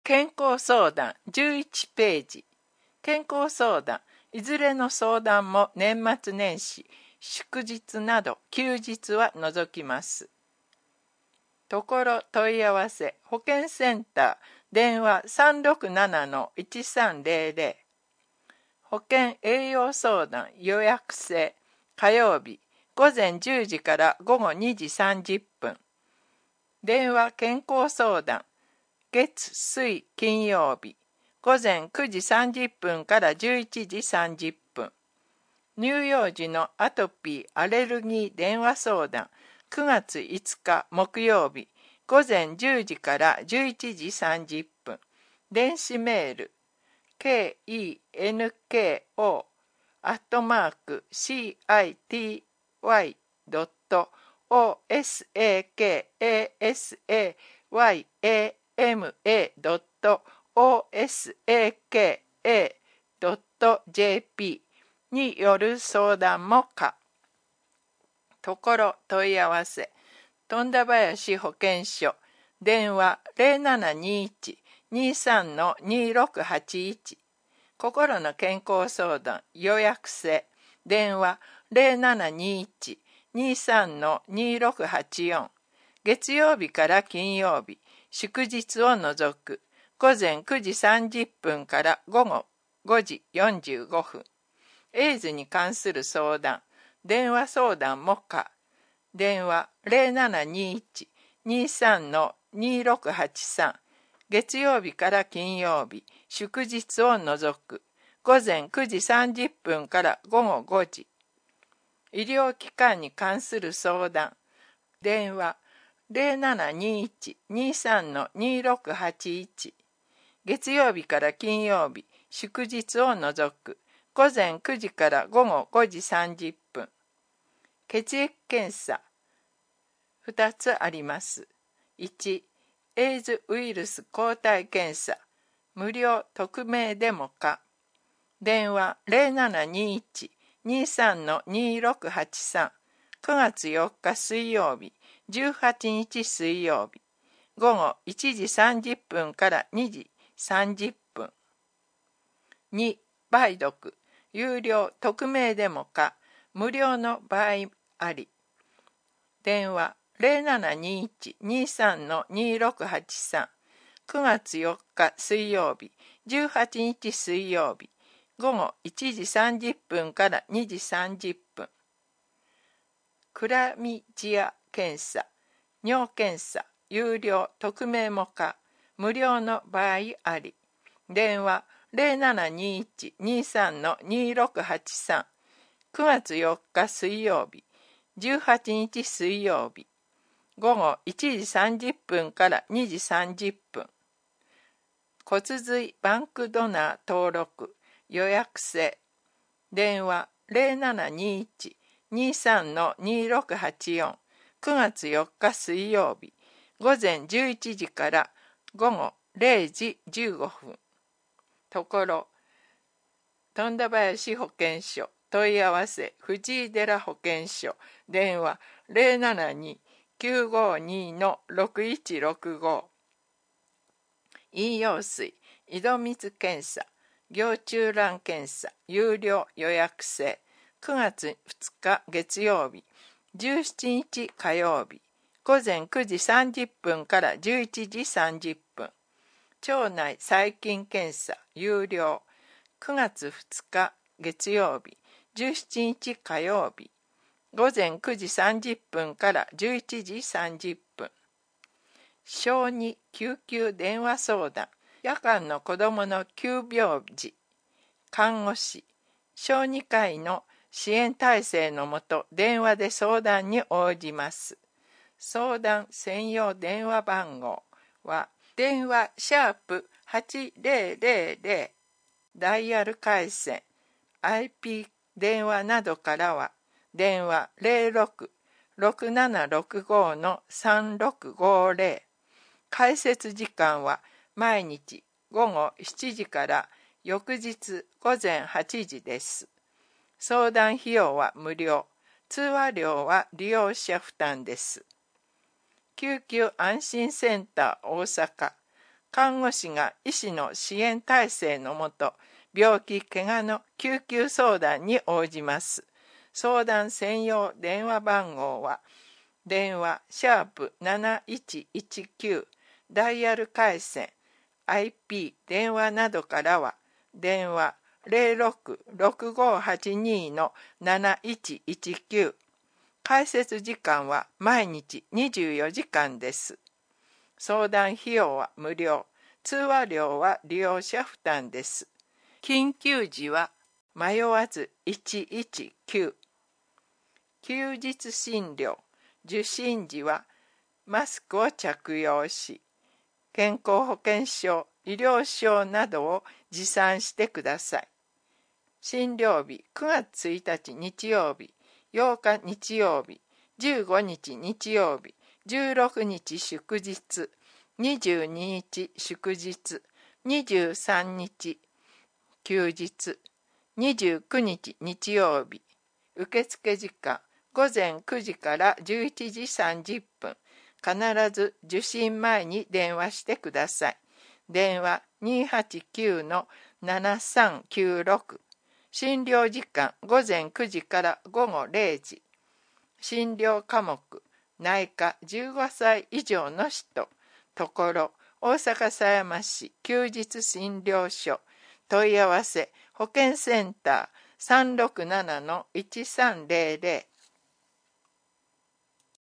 健康相談11ページ。健康相談。いずれの相談も年末年始、祝日など休日は除きます。ところ問い合わせ、保健センター、電話 367-1300。保健栄養相談予約制、火曜日、午前10時から午後2時30分。電話健康相談、月水金曜日、午前9時30分から11時30分。乳幼児のアトピー・アレルギー電話相談、9月5日木曜日、午前10時から11時30分。電子メール、kenki.city.osaka.osaka.jp による相談も可。ところ問い合わせ、富田林保健所、電話 0721-23-2681。心の健康相談予約制、電話 0721-23-2684。月曜日から金曜日、祝日を除く、午前9時30分から午後5時45分。エイズに関する相談、電話相談も可。電話 0721-23-2683。月曜日から金曜日、祝日を除く、午前9時30分から午後5時。医療機関に関する相談、電話 0721-23-2681。月曜日から金曜日、祝日を除く、午前9時から午後5時30分。血液検査2つあります。1、エイズウイルス抗体検査、無料匿名でも可。電話 0721-23-2683。9月4日水曜日、18日水曜日、午後1時30分から2時30分。2、梅毒、有料匿名でも可、無料の場合あり。電話 0721-23-2683。9月4日水曜日、18日水曜日、午後1時30分から2時30分。クラミジア検査、尿検査、有料匿名も可、無料の場合あり。電話0721-23-2683。9月4日水曜日、18日水曜日、午後1時30分から2時30分。骨髄バンクドナー登録予約制、電話 0721-23-2684。9月4日水曜日、午前11時から午後0時15分。ところ富田林保健所、問い合わせ藤井寺保健所、電話 072-952-6165。飲用水、井戸水検査、行中卵検査、有料予約制、9月2日月曜日、17日火曜日、午前9時30分から11時30分。腸内細菌検査、有料、9月2日月曜日、17日火曜日、午前9時30分から11時30分。小児救急電話相談、夜間の子どもの急病時、看護師、小児科医の支援体制のもと電話で相談に応じます。相談専用電話番号は電話#8000、ダイヤル回線、IP 電話などからは電話 06-6765-3650。開設時間は毎日午後7時から翌日午前8時です。相談費用は無料。通話料は利用者負担です。救急安心センター大阪、 看護師が医師の支援体制のもと、病気・怪我の救急相談に応じます。相談専用電話番号は、電話#7119、ダイヤル回線、IP 電話などからは、電話066582-7119。開設時間は毎日24時間です。相談費用は無料。通話料は利用者負担です。緊急時は迷わず119。休日診療。受診時はマスクを着用し、健康保険証、医療証などを持参してください。診療日9月1日日曜日、8日日曜日、15日日曜日、16日祝日、22日祝日、23日休日、29日日曜日。受付時間午前9時から11時30分。必ず受診前に電話してください。電話289-7396。診療時間午前9時から午後0時。診療科目内科15歳以上の人。ところ大阪狭山市休日診療所。問い合わせ保健センター367-1300